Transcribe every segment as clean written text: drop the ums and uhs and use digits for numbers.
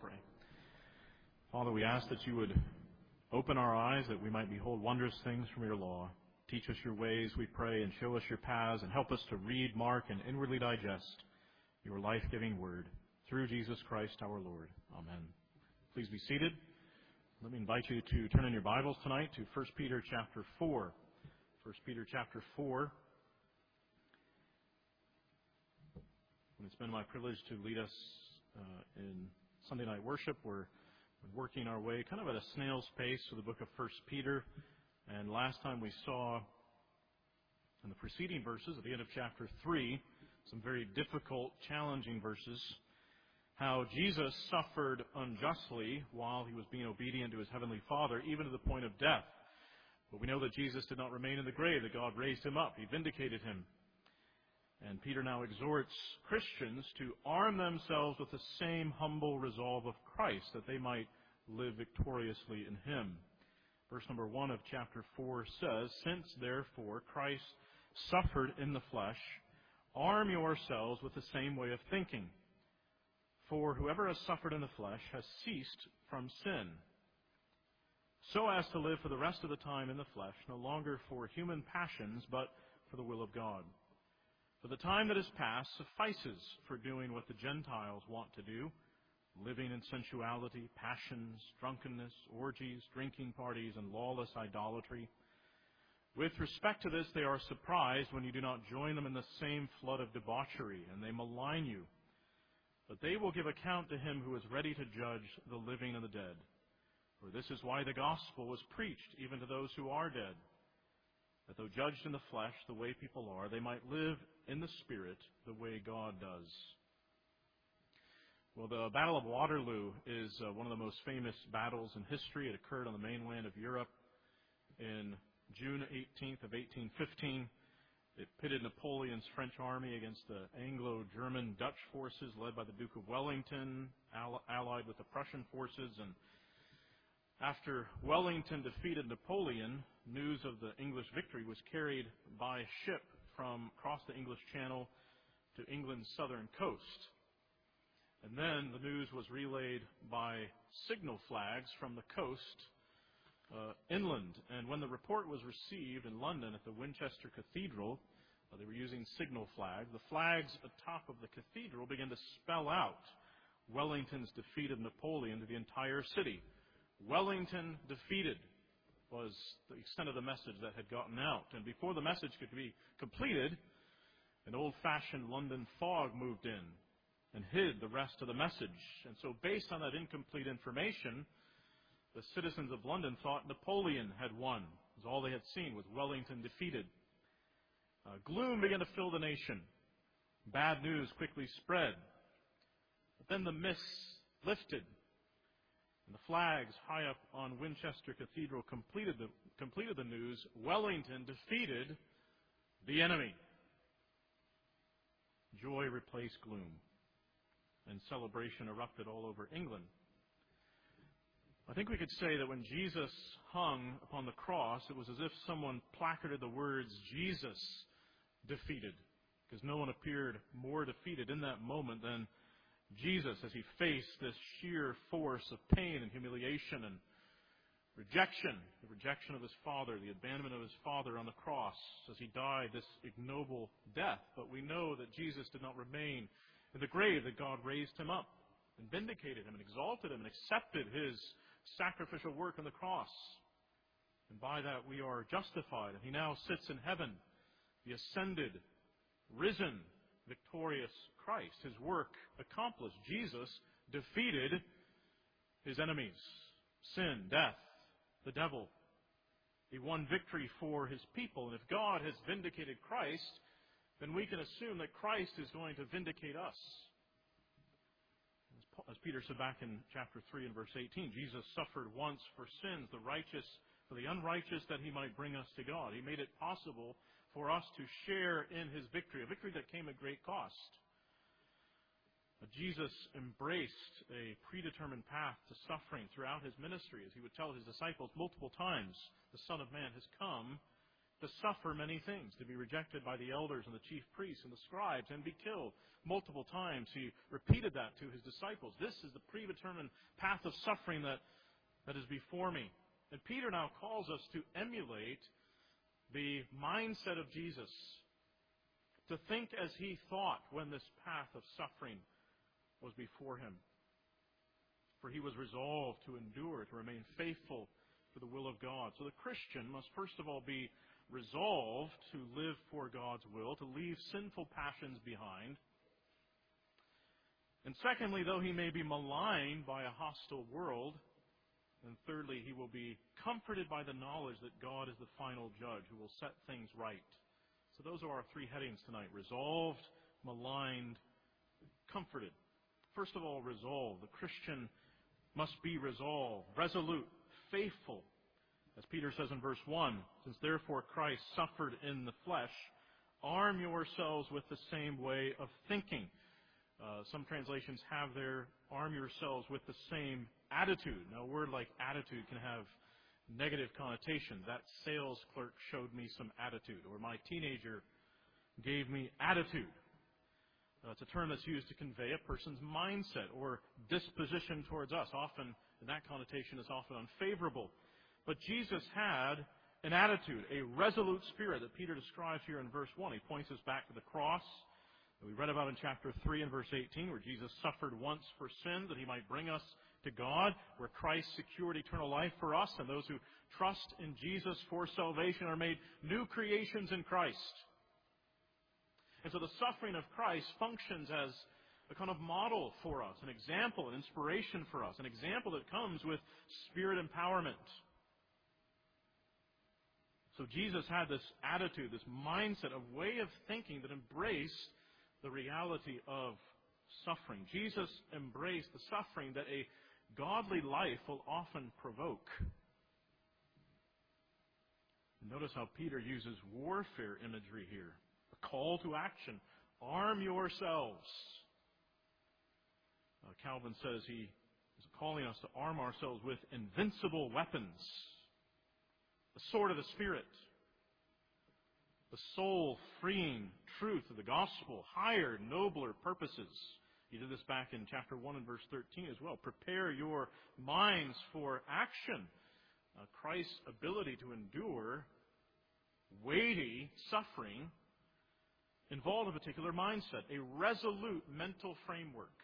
pray. Father, we ask that you would open our eyes that we might behold wondrous things from your law. Teach us your ways, we pray, and show us your paths, and help us to read, mark, and inwardly digest your life-giving word. Through Jesus Christ our Lord. Amen. Please be seated. Let me invite you to turn in your Bibles tonight to 1 Peter chapter 4. 1 Peter chapter 4. And it's been my privilege to lead us in Sunday night worship. We're working our way kind of at a snail's pace through the book of 1 Peter. And last time we saw in the preceding verses at the end of chapter 3, some very difficult, challenging verses, how Jesus suffered unjustly while he was being obedient to his heavenly Father, even to the point of death. But we know that Jesus did not remain in the grave, that God raised him up. He vindicated him. And Peter now exhorts Christians to arm themselves with the same humble resolve of Christ, that they might live victoriously in him. Verse number 1 of chapter 4 says, "Since therefore Christ suffered in the flesh, arm yourselves with the same way of thinking. For whoever has suffered in the flesh has ceased from sin, so as to live for the rest of the time in the flesh, no longer for human passions, but for the will of God. For the time that is past suffices for doing what the Gentiles want to do, living in sensuality, passions, drunkenness, orgies, drinking parties, and lawless idolatry. With respect to this, they are surprised when you do not join them in the same flood of debauchery, and they malign you. But they will give account to him who is ready to judge the living and the dead. For this is why the gospel was preached even to those who are dead, that though judged in the flesh the way people are, they might live in the Spirit the way God does." Well, the Battle of Waterloo is one of the most famous battles in history. It occurred on the mainland of Europe in June 18th of 1815. It pitted Napoleon's French army against the Anglo-German Dutch forces led by the Duke of Wellington, allied with the Prussian forces. And after Wellington defeated Napoleon, news of the English victory was carried by ship from across the English Channel to England's southern coast. And then the news was relayed by signal flags from the coast inland. And when the report was received in London at the Winchester Cathedral, they were using signal flags. The flags atop of the cathedral began to spell out Wellington's defeat of Napoleon to the entire city. Wellington defeated was the extent of the message that had gotten out. And before the message could be completed, an old-fashioned London fog moved in and hid the rest of the message. And so based on that incomplete information, the citizens of London thought Napoleon had won. It was all they had seen, was Wellington defeated. Gloom began to fill the nation. Bad news quickly spread. But then the mists lifted, and the flags high up on Winchester Cathedral completed the news. Wellington defeated the enemy. Joy replaced gloom, and celebration erupted all over England. I think we could say that when Jesus hung upon the cross, it was as if someone placarded the words, "Jesus defeated," because no one appeared more defeated in that moment than Jesus as he faced this sheer force of pain and humiliation and rejection, the rejection of his Father, the abandonment of his Father on the cross as he died this ignoble death. But we know that Jesus did not remain in the grave, that God raised him up and vindicated him and exalted him and accepted his sacrificial work on the cross. And by that we are justified. And he now sits in heaven, the ascended, risen, victorious Christ. His work accomplished. Jesus defeated his enemies, sin, death, the devil. He won victory for his people. And if God has vindicated Christ, then we can assume that Christ is going to vindicate us. As Peter said back in chapter 3 and verse 18, Jesus suffered once for sins, the righteous for the unrighteous, that he might bring us to God. He made it possible for us to share in his victory, a victory that came at great cost. But Jesus embraced a predetermined path to suffering throughout his ministry, as he would tell his disciples multiple times, the Son of Man has come to suffer many things, to be rejected by the elders and the chief priests and the scribes, and be killed multiple times. He repeated that to his disciples. This is the predetermined path of suffering that is before me. And Peter now calls us to emulate the mindset of Jesus, to think as he thought when this path of suffering was before him. For he was resolved to endure, to remain faithful to the will of God. So the Christian must first of all be resolved to live for God's will, to leave sinful passions behind. And secondly, though he may be maligned by a hostile world, and thirdly, he will be comforted by the knowledge that God is the final judge who will set things right. So those are our three headings tonight: resolved, maligned, comforted. First of all, resolve. The Christian must be resolved, resolute, faithful. As Peter says in verse 1, since therefore Christ suffered in the flesh, arm yourselves with the same way of thinking. Some translations have there, arm yourselves with the same attitude. Now, a word like attitude can have negative connotations. That sales clerk showed me some attitude, or my teenager gave me attitude. It's a term that's used to convey a person's mindset or disposition towards us. Often, that connotation is often unfavorable. But Jesus had an attitude, a resolute spirit that Peter describes here in verse 1. He points us back to the cross that we read about in chapter 3 and verse 18, where Jesus suffered once for sin that he might bring us to God, where Christ secured eternal life for us, and those who trust in Jesus for salvation are made new creations in Christ. And so the suffering of Christ functions as a kind of model for us, an example, an inspiration for us, an example that comes with spirit empowerment. So Jesus had this attitude, this mindset, a way of thinking that embraced the reality of suffering. Jesus embraced the suffering that a godly life will often provoke. Notice how Peter uses warfare imagery here. A call to action. Arm yourselves. Calvin says he is calling us to arm ourselves with invincible weapons. The sword of the Spirit. The soul-freeing truth of the gospel. Higher, nobler purposes. He did this back in chapter 1 and verse 13 as well. Prepare your minds for action. Christ's ability to endure weighty suffering involved a particular mindset, a resolute mental framework.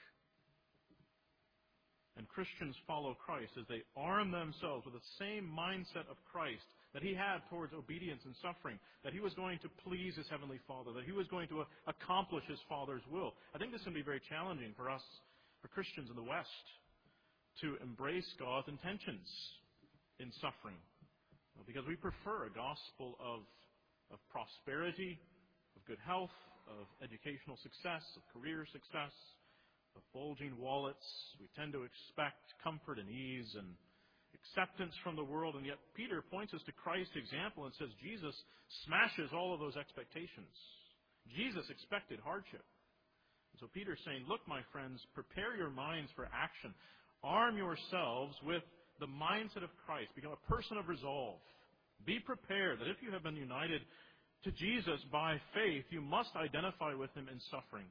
And Christians follow Christ as they arm themselves with the same mindset of Christ that he had towards obedience and suffering, that he was going to please his heavenly Father, that he was going to accomplish his Father's will. I think this can be very challenging for us, for Christians in the West, to embrace God's intentions in suffering, because we prefer a gospel of prosperity, of good health, of educational success, of career success, of bulging wallets. We tend to expect comfort and ease and acceptance from the world, and yet Peter points us to Christ's example and says Jesus smashes all of those expectations. Jesus expected hardship. And so Peter's saying, look, my friends, prepare your minds for action. Arm yourselves with the mindset of Christ. Become a person of resolve. Be prepared that if you have been united to Jesus by faith, you must identify with him in suffering.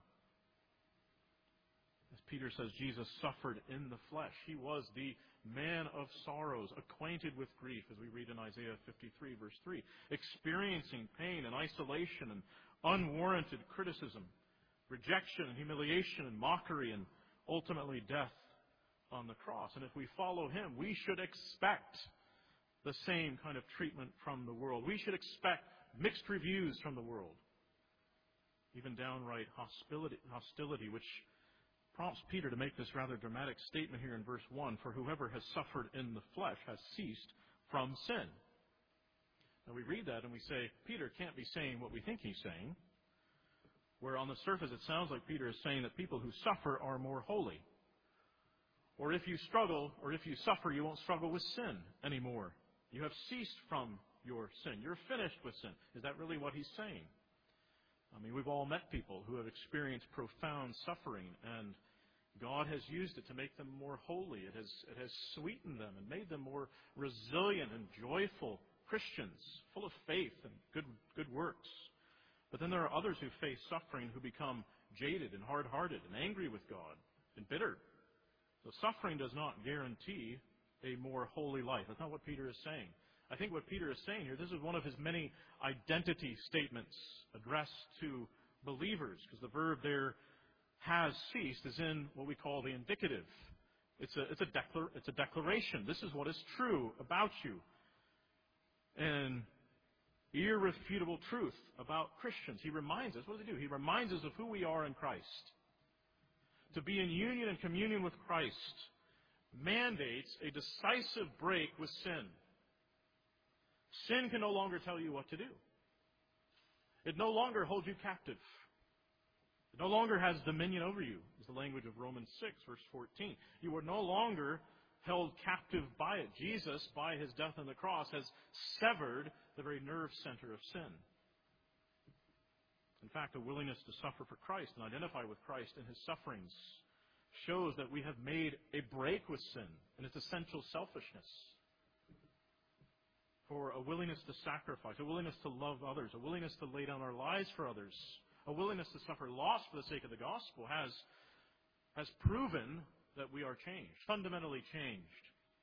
As Peter says, Jesus suffered in the flesh. He was the man of sorrows, acquainted with grief, as we read in Isaiah 53, verse 3, experiencing pain and isolation and unwarranted criticism, rejection and humiliation and mockery, and ultimately death on the cross. And if we follow him, we should expect the same kind of treatment from the world. We should expect mixed reviews from the world, even downright hostility, which prompts Peter to make this rather dramatic statement here in verse 1, for whoever has suffered in the flesh has ceased from sin. Now we read that and we say, Peter can't be saying what we think he's saying, where on the surface it sounds like Peter is saying that people who suffer are more holy. Or if you struggle, or if you suffer, you won't struggle with sin anymore. You have ceased from your sin. You're finished with sin. Is that really what he's saying? I mean, we've all met people who have experienced profound suffering, and God has used it to make them more holy. It has sweetened them and made them more resilient and joyful Christians, full of faith and good works. But then there are others who face suffering who become jaded and hard-hearted and angry with God and bitter. So suffering does not guarantee a more holy life. That's not what Peter is saying. I think what Peter is saying here, this is one of his many identity statements addressed to believers, because the verb there, has ceased, is in what we call the indicative. It's a declaration. This is what is true about you. And irrefutable truth about Christians. He reminds us, what does he do? He reminds us of who we are in Christ. To be in union and communion with Christ mandates a decisive break with sin. Sin can no longer tell you what to do. It no longer holds you captive. It no longer has dominion over you, is the language of Romans 6, verse 14. You are no longer held captive by it. Jesus, by his death on the cross, has severed the very nerve center of sin. In fact, a willingness to suffer for Christ and identify with Christ in his sufferings shows that we have made a break with sin and its essential selfishness. For a willingness to sacrifice, a willingness to love others, a willingness to lay down our lives for others, a willingness to suffer loss for the sake of the gospel has proven that we are changed, fundamentally changed.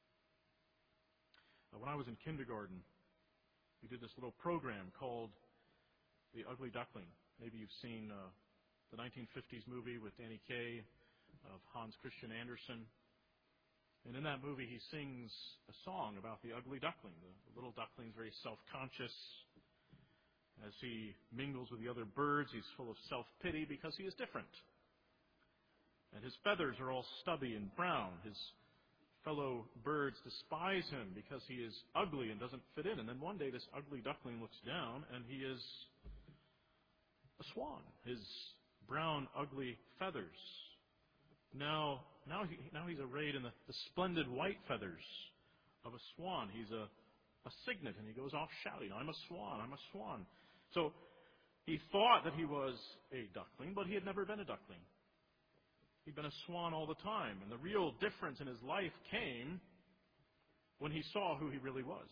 When I was in kindergarten, we did this little program called The Ugly Duckling. Maybe you've seen the 1950s movie with Danny Kaye of Hans Christian Andersen. And in that movie, he sings a song about the ugly duckling. The little duckling is very self-conscious. As he mingles with the other birds, he's full of self-pity because he is different. And his feathers are all stubby and brown. His fellow birds despise him because he is ugly and doesn't fit in. And then one day, this ugly duckling looks down, and he is a swan. His brown, ugly feathers. Now he's arrayed in the splendid white feathers of a swan. He's a cygnet, and he goes off shouting, "I'm a swan, I'm a swan." So he thought that he was a duckling, but he had never been a duckling. He'd been a swan all the time. And the real difference in his life came when he saw who he really was.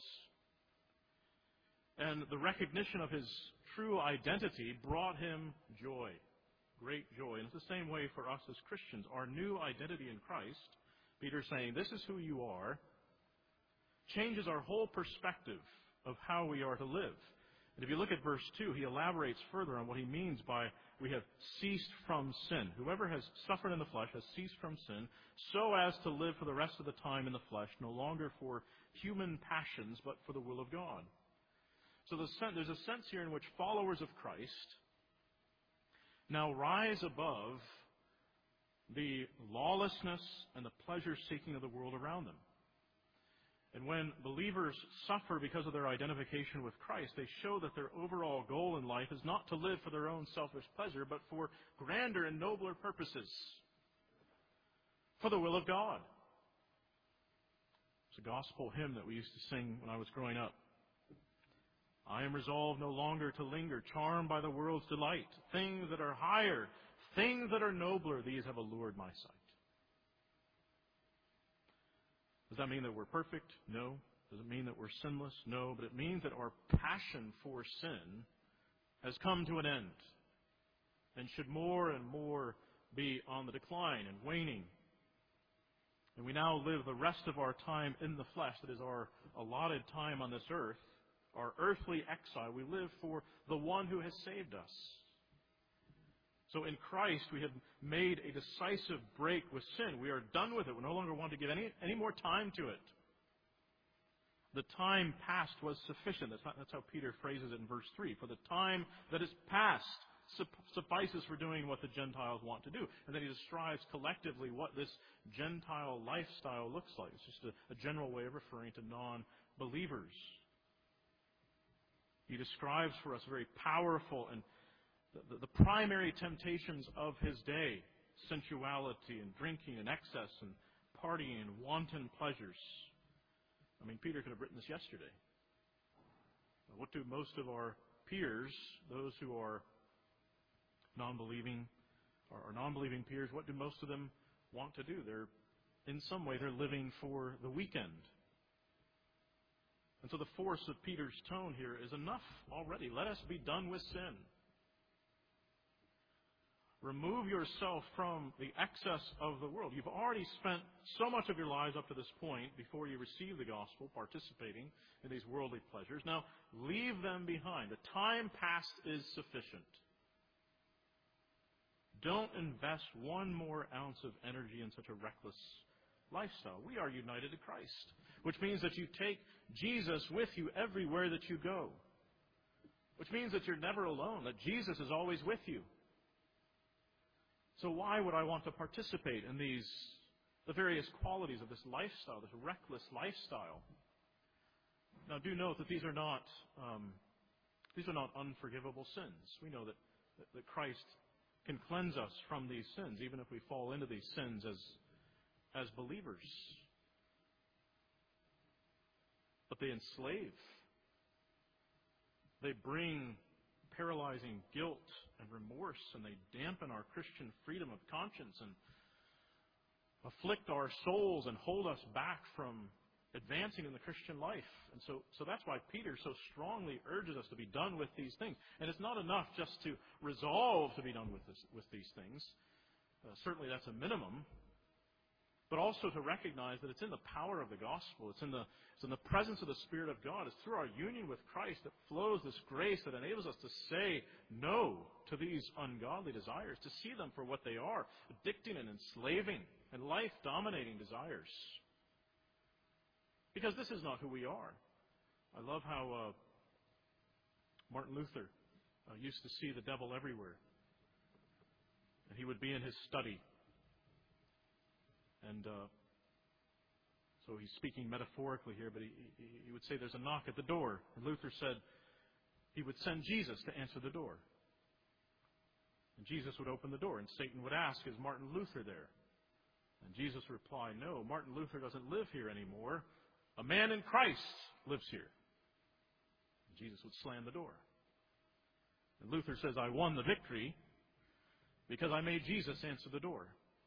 And the recognition of his true identity brought him joy. Great joy. And it's the same way for us as Christians. Our new identity in Christ, Peter's saying, this is who you are, changes our whole perspective of how we are to live. And if you look at verse 2, he elaborates further on what he means by we have ceased from sin. Whoever has suffered in the flesh has ceased from sin, so as to live for the rest of the time in the flesh, no longer for human passions, but for the will of God. So there's a sense here in which followers of Christ now rise above the lawlessness and the pleasure-seeking of the world around them. And when believers suffer because of their identification with Christ, they show that their overall goal in life is not to live for their own selfish pleasure, but for grander and nobler purposes, for the will of God. It's a gospel hymn that we used to sing when I was growing up. I am resolved no longer to linger, charmed by the world's delight. Things that are higher, things that are nobler, these have allured my sight. Does that mean that we're perfect? No. Does it mean that we're sinless? No. But it means that our passion for sin has come to an end and should more and more be on the decline and waning. And we now live the rest of our time in the flesh, that is our allotted time on this earth, our earthly exile. We live for the one who has saved us. So in Christ, we have made a decisive break with sin. We are done with it. We no longer want to give any more time to it. The time past was sufficient. That's how Peter phrases it in verse 3. For the time that is past suffices for doing what the Gentiles want to do. And then he describes collectively what this Gentile lifestyle looks like. It's just a general way of referring to non-believers. He describes for us very powerful and the primary temptations of his day, sensuality and drinking and excess and partying and wanton pleasures. I mean, Peter could have written this yesterday. What do most of our peers, those who are non-believing, or non-believing peers, what do most of them want to do? In some way, they're living for the weekend. And so the force of Peter's tone here is enough already. Let us be done with sin. Remove yourself from the excess of the world. You've already spent so much of your lives up to this point before you receive the gospel, participating in these worldly pleasures. Now, leave them behind. The time past is sufficient. Don't invest one more ounce of energy in such a reckless lifestyle. We are united to Christ, which means that you take Jesus with you everywhere that you go, which means that you're never alone, that Jesus is always with you. So why would I want to participate in the various qualities of this lifestyle, this reckless lifestyle? Now, do note that these are not unforgivable sins. We know that Christ can cleanse us from these sins, even if we fall into these sins as believers. But they enslave. They bring paralyzing guilt and remorse, and they dampen our Christian freedom of conscience and afflict our souls and hold us back from advancing in the Christian life. And so that's why Peter so strongly urges us to be done with these things. And it's not enough just to resolve to be done with these things. Certainly that's a minimum. But also to recognize that it's in the power of the gospel. It's in the presence of the Spirit of God. It's through our union with Christ that flows this grace that enables us to say no to these ungodly desires, to see them for what they are, addicting and enslaving and life-dominating desires. Because this is not who we are. I love how Martin Luther used to see the devil everywhere. And he would be in his study. And so he's speaking metaphorically here, but he would say there's a knock at the door. And Luther said he would send Jesus to answer the door. And Jesus would open the door, and Satan would ask, is Martin Luther there? And Jesus would reply, no, Martin Luther doesn't live here anymore. A man in Christ lives here. And Jesus would slam the door. And Luther says, I won the victory because I made Jesus answer the door.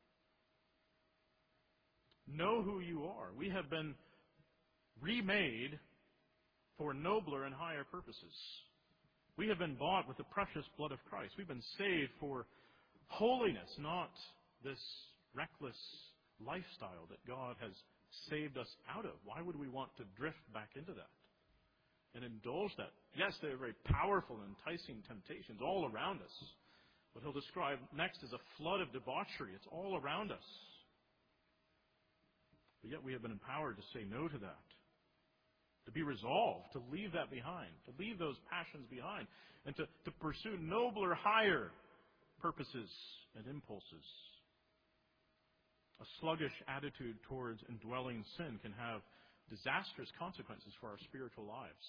Know who you are. We have been remade for nobler and higher purposes. We have been bought with the precious blood of Christ. We've been saved for holiness, not this reckless lifestyle that God has saved us out of. Why would we want to drift back into that and indulge that? Yes, they are very powerful and enticing temptations all around us. What he'll describe next is a flood of debauchery. It's all around us. But yet we have been empowered to say no to that, to be resolved, to leave that behind, to leave those passions behind, and to pursue nobler, higher purposes and impulses. A sluggish attitude towards indwelling sin can have disastrous consequences for our spiritual lives.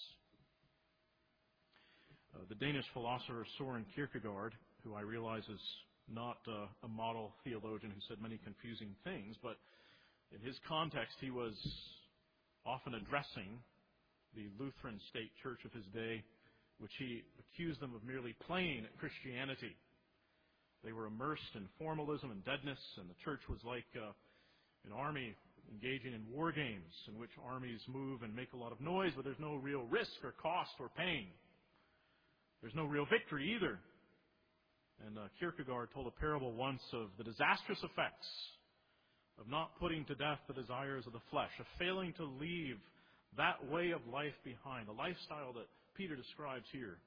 The Danish philosopher Søren Kierkegaard, who I realize is not a model theologian who said many confusing things, but in his context, he was often addressing the Lutheran state church of his day, which he accused them of merely playing at Christianity. They were immersed in formalism and deadness, and the church was like an army engaging in war games in which armies move and make a lot of noise, but there's no real risk or cost or pain. There's no real victory either. And Kierkegaard told a parable once of the disastrous effects of not putting to death the desires of the flesh, of failing to leave that way of life behind, the lifestyle that Peter describes here.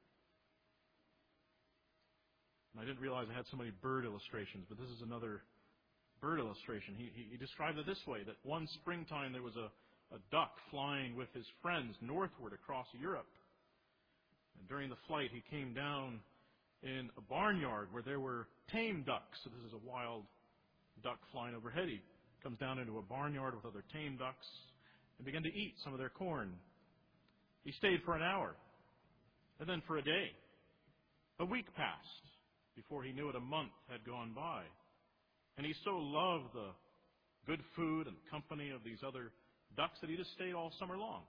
And I didn't realize I had so many bird illustrations, but this is another bird illustration. He described it this way, that one springtime there was a duck flying with his friends northward across Europe. And during the flight he came down in a barnyard where there were tame ducks. So this is a wild duck flying overhead. He comes down into a barnyard with other tame ducks and began to eat some of their corn. He stayed for an hour, and then for a day. A week passed. Before he knew it, a month had gone by. And he so loved the good food and company of these other ducks that he just stayed all summer long.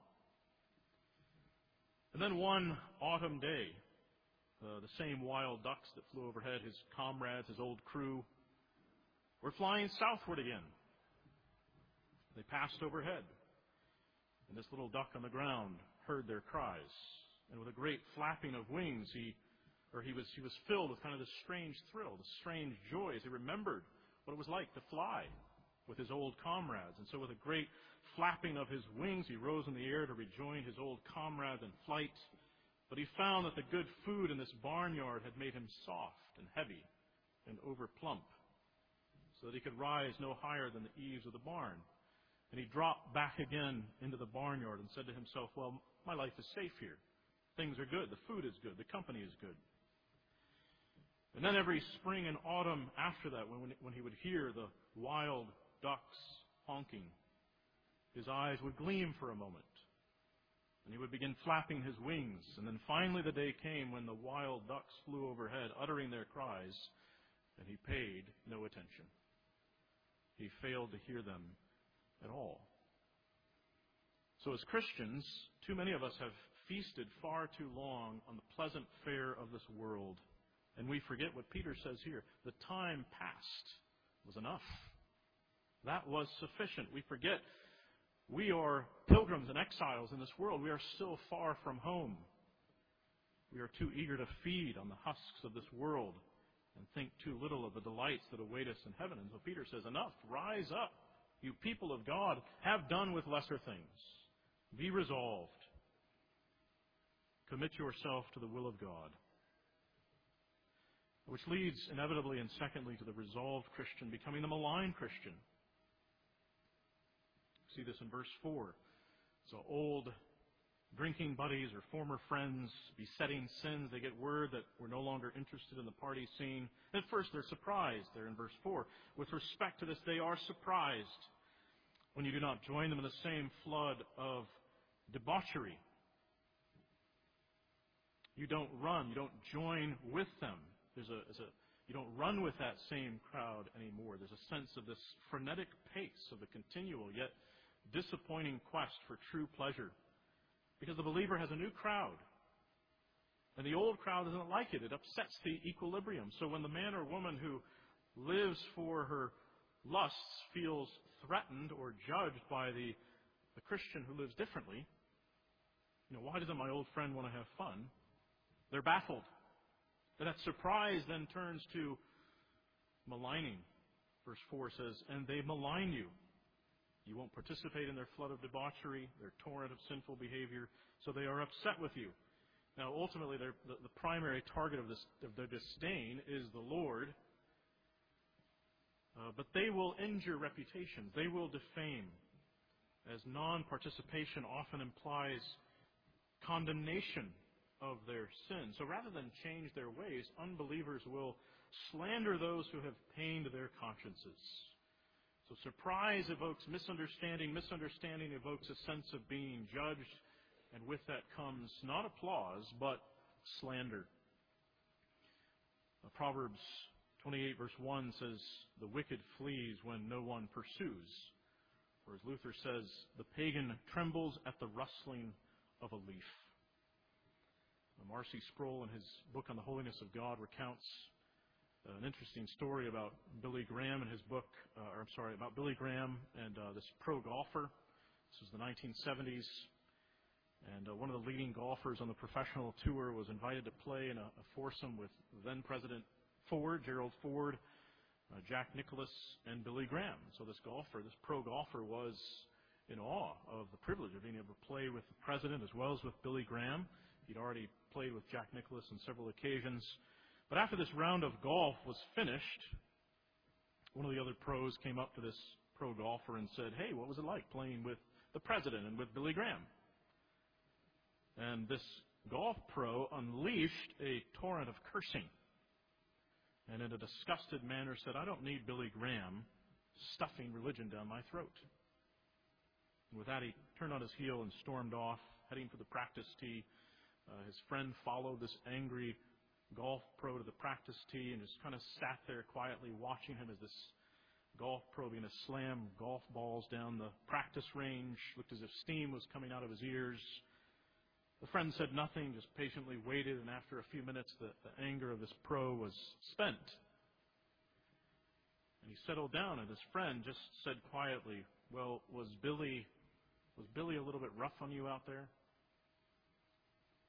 And then one autumn day, the same wild ducks that flew overhead, his comrades, his old crew, were flying southward again. They passed overhead, and this little duck on the ground heard their cries. And with a great flapping of wings, he was filled with kind of this strange thrill, this strange joy as he remembered what it was like to fly with his old comrades. And so with a great flapping of his wings, he rose in the air to rejoin his old comrades in flight. But he found that the good food in this barnyard had made him soft and heavy and overplump, so that he could rise no higher than the eaves of the barn. And he dropped back again into the barnyard and said to himself, well, my life is safe here. Things are good. The food is good. The company is good. And then every spring and autumn after that, when he would hear the wild ducks honking, his eyes would gleam for a moment, and he would begin flapping his wings. And then finally the day came when the wild ducks flew overhead, uttering their cries, and he paid no attention. He failed to hear them at all. So as Christians, too many of us have feasted far too long on the pleasant fare of this world, and we forget what Peter says here. The time past was enough. That was sufficient. We forget we are pilgrims and exiles in this world. We are still far from home. We are too eager to feed on the husks of this world and think too little of the delights that await us in heaven. And so Peter says, enough, rise up, you people of God, have done with lesser things. Be resolved. Commit yourself to the will of God. Which leads inevitably and secondly to the resolved Christian becoming the maligned Christian. See this in verse 4. So old drinking buddies or former friends besetting sins, they get word that we're no longer interested in the party scene. At first they're surprised, there in verse 4. With respect to this, they are surprised when you do not join them in the same flood of debauchery. You don't run, you don't join with them. You don't run with that same crowd anymore. There's a sense of this frenetic pace of the continual yet disappointing quest for true pleasure. Because the believer has a new crowd. And the old crowd doesn't like it. It upsets the equilibrium. So when the man or woman who lives for her lusts feels threatened or judged by the Christian who lives differently, why doesn't my old friend want to have fun? They're baffled. And that surprise then turns to maligning. Verse 4 says, and they malign you. You won't participate in their flood of debauchery, their torrent of sinful behavior, so they are upset with you. Now, ultimately, the primary target of their disdain is the Lord, but they will injure reputations. They will defame, as non-participation often implies condemnation of their sin. So rather than change their ways, unbelievers will slander those who have pained their consciences. So surprise evokes misunderstanding. Misunderstanding evokes a sense of being judged. And with that comes not applause, but slander. Proverbs 28 verse 1 says, the wicked flees when no one pursues. Or as Luther says, the pagan trembles at the rustling of a leaf. Marcy Sproul, in his book on the holiness of God, recounts an interesting story about Billy Graham in his book, about Billy Graham and this pro golfer. This was the 1970s. And one of the leading golfers on the professional tour was invited to play in a foursome with then-President Ford, Gerald Ford, Jack Nicklaus, and Billy Graham. So this pro golfer, was in awe of the privilege of being able to play with the President as well as with Billy Graham. He'd already played with Jack Nicklaus on several occasions. But after this round of golf was finished, one of the other pros came up to this pro golfer and said, hey, what was it like playing with the President and with Billy Graham? And this golf pro unleashed a torrent of cursing and in a disgusted manner said, I don't need Billy Graham stuffing religion down my throat. And with that, he turned on his heel and stormed off, heading for the practice tee. His friend followed this angry golf pro to the practice tee and just kind of sat there quietly watching him as this golf pro began to slam golf balls down the practice range. Looked as if steam was coming out of his ears. The friend said nothing, just patiently waited, and after a few minutes the anger of this pro was spent. And he settled down, and his friend just said quietly, well, was Billy a little bit rough on you out there?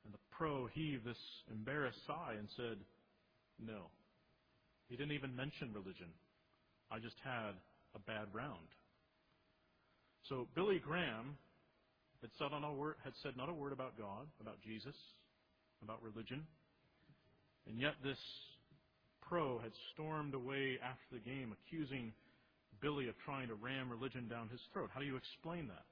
And the pro heaved this embarrassed sigh and said, "No." He didn't even mention religion. "I just had a bad round." So Billy Graham had said not a word about God, about Jesus, about religion. And yet this pro had stormed away after the game, accusing Billy of trying to ram religion down his throat. How do you explain that?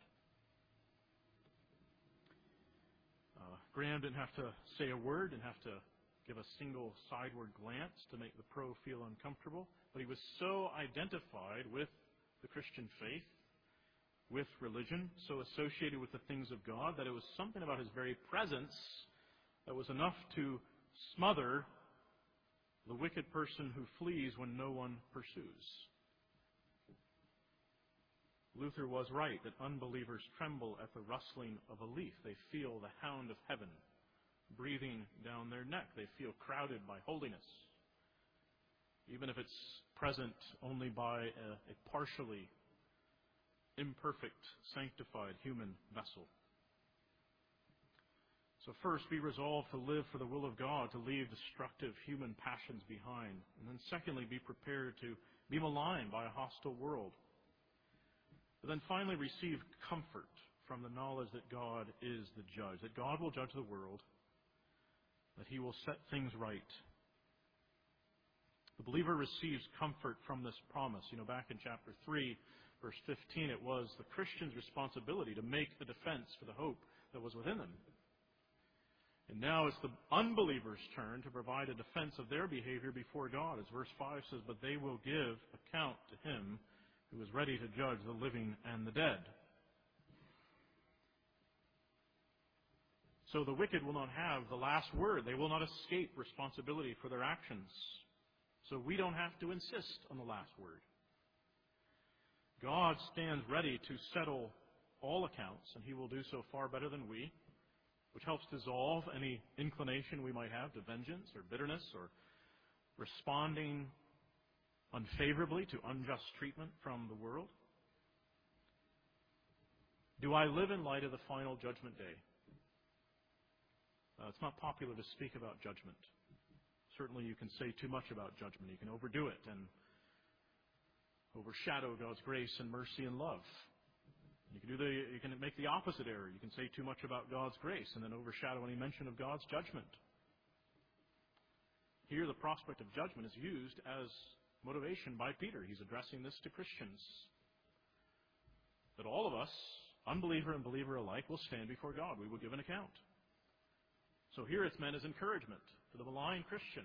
Graham didn't have to say a word, didn't have to give a single sideward glance to make the pro feel uncomfortable, but he was so identified with the Christian faith, with religion, so associated with the things of God, that it was something about his very presence that was enough to smother the wicked person who flees when no one pursues. Luther was right that unbelievers tremble at the rustling of a leaf. They feel the hound of heaven breathing down their neck. They feel crowded by holiness, even if it's present only by a partially imperfect, sanctified human vessel. So first, be resolved to live for the will of God, to leave destructive human passions behind. And then secondly, be prepared to be maligned by a hostile world. But then finally, receive comfort from the knowledge that God is the judge, that God will judge the world, that He will set things right. The believer receives comfort from this promise. Back in chapter 3, verse 15, it was the Christian's responsibility to make the defense for the hope that was within them. And now it's the unbeliever's turn to provide a defense of their behavior before God. As verse 5 says, "But they will give account to Him who is ready to judge the living and the dead." So the wicked will not have the last word. They will not escape responsibility for their actions. So we don't have to insist on the last word. God stands ready to settle all accounts, and He will do so far better than we, which helps dissolve any inclination we might have to vengeance or bitterness or responding unfavorably to unjust treatment from the world. Do I live in light of the final judgment day? It's not popular to speak about judgment. Certainly you can say too much about judgment. You can overdo it and overshadow God's grace and mercy and love. You can make the opposite error. You can say too much about God's grace and then overshadow any mention of God's judgment. Here the prospect of judgment is used as motivation by Peter. He's addressing this to Christians. That all of us, unbeliever and believer alike, will stand before God. We will give an account. So here it's meant as encouragement to the maligned Christian.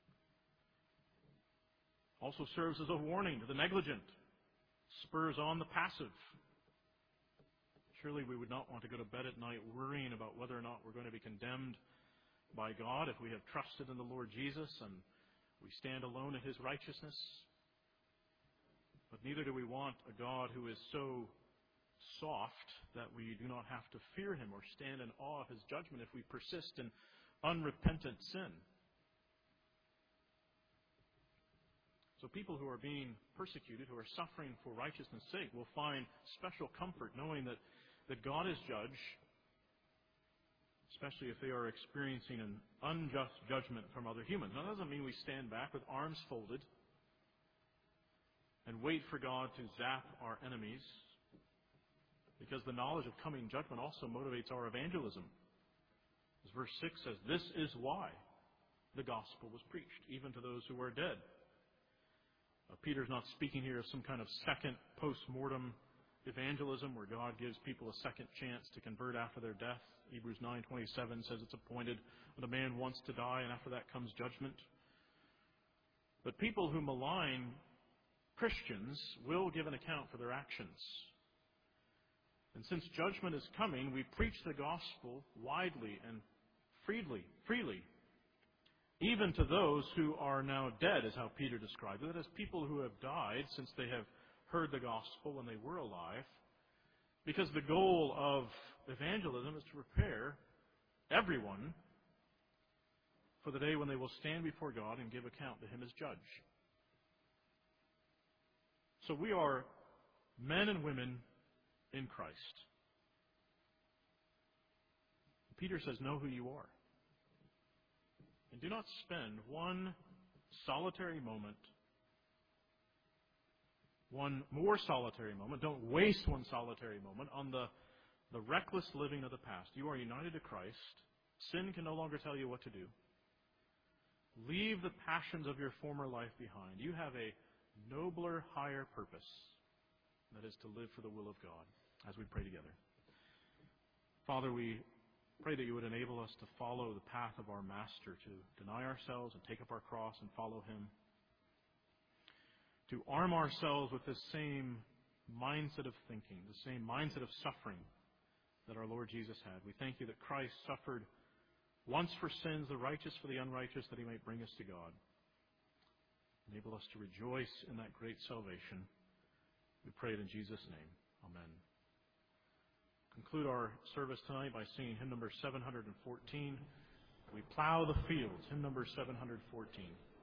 Also serves as a warning to the negligent. Spurs on the passive. Surely we would not want to go to bed at night worrying about whether or not we're going to be condemned by God if we have trusted in the Lord Jesus and we stand alone in His righteousness. But neither do we want a God who is so soft that we do not have to fear Him or stand in awe of His judgment if we persist in unrepentant sin. So people who are being persecuted, who are suffering for righteousness' sake, will find special comfort knowing that God is judge, especially if they are experiencing an unjust judgment from other humans. Now, that doesn't mean we stand back with arms folded and wait for God to zap our enemies, because the knowledge of coming judgment also motivates our evangelism. As verse 6 says, "This is why the gospel was preached, even to those who are dead." Peter's not speaking here of some kind of second post-mortem evangelism where God gives people a second chance to convert after their death. Hebrews 9:27 says it's appointed when a man wants to die, and after that comes judgment. But people who malign Christians will give an account for their actions. And since judgment is coming, we preach the gospel widely and freely, even to those who are now dead, is how Peter described it. That is, people who have died since they have heard the gospel when they were alive, because the goal of evangelism is to prepare everyone for the day when they will stand before God and give account to Him as judge. So we are men and women in Christ. Peter says, know who you are. And do not spend one solitary moment, one more solitary moment, don't waste one solitary moment on the reckless living of the past. You are united to Christ. Sin can no longer tell you what to do. Leave the passions of your former life behind. You have a nobler, higher purpose. That is to live for the will of God, as we pray together. Father, we pray that you would enable us to follow the path of our Master, to deny ourselves and take up our cross and follow him. To arm ourselves with this same mindset of thinking, the same mindset of suffering that our Lord Jesus had. We thank you that Christ suffered once for sins, the righteous for the unrighteous, that he might bring us to God. Enable us to rejoice in that great salvation. We pray it in Jesus' name. Amen. Conclude our service tonight by singing hymn number 714, We Plow the Fields, hymn number 714.